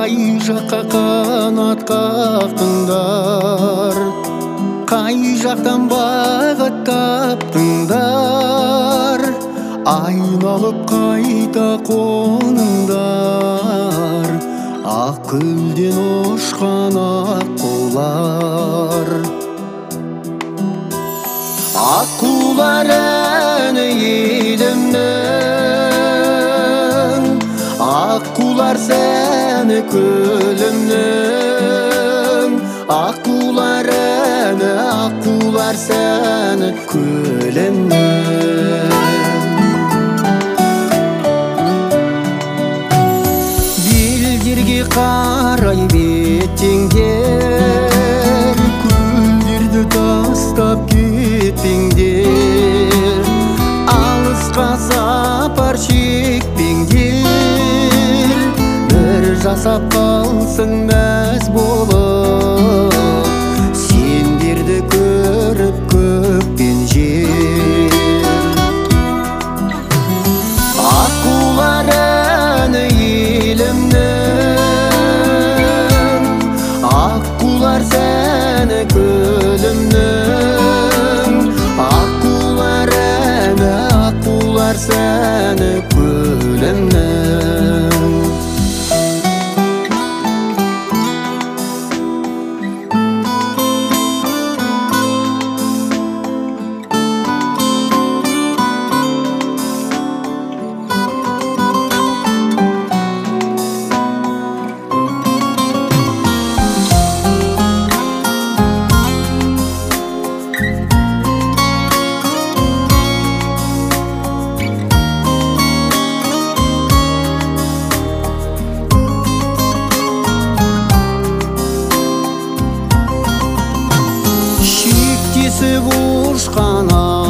Қай жаққа қанат қақтыңдар, қай жақтан бағыт таптыңдар, айналып қайта қоныңдар, ақ гүлден ұшқан аққулар. Аққулар әні елімнің, аққулар сәні көлімнің, аққулар әні, аққулар сәні көлімнің. Белдерге қарай беттеңдер, көлдерді тастап кетпеңдер, алысқа сапар шекпеңдер, бір жасап қалсың мәз болып, сендерді көріп көк пен жер. Аққулар әні елімнің, аққулар сәні көлімнің, аққулар әні, аққулар сәні көлімнің. Шектесіп ұшқан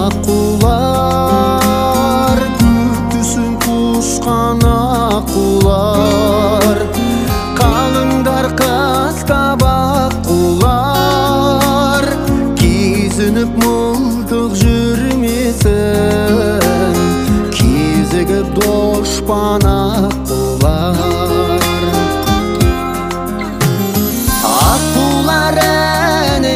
аққулар, күтісін құшқан аққулар, қалыңдар қастап аққулар, кезініп мылтық жүрмесін, кезігіп дұшпан аққулар. Аққулар әні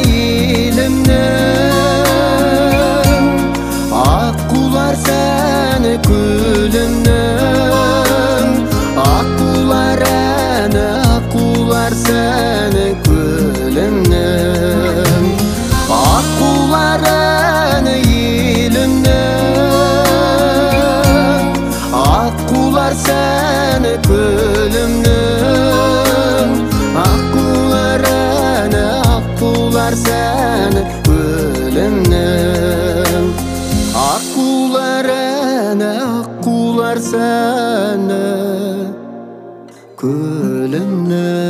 елімнің, аққулар сәні көлімнің, аққулар әні, аққулар сәні көлімнің. Аққулар әні елімнің, аққулар сәні көлімнің, аққулар әні, аққулар сәні көлімнің. Аққулар әні, аққулар сәні көлімнің.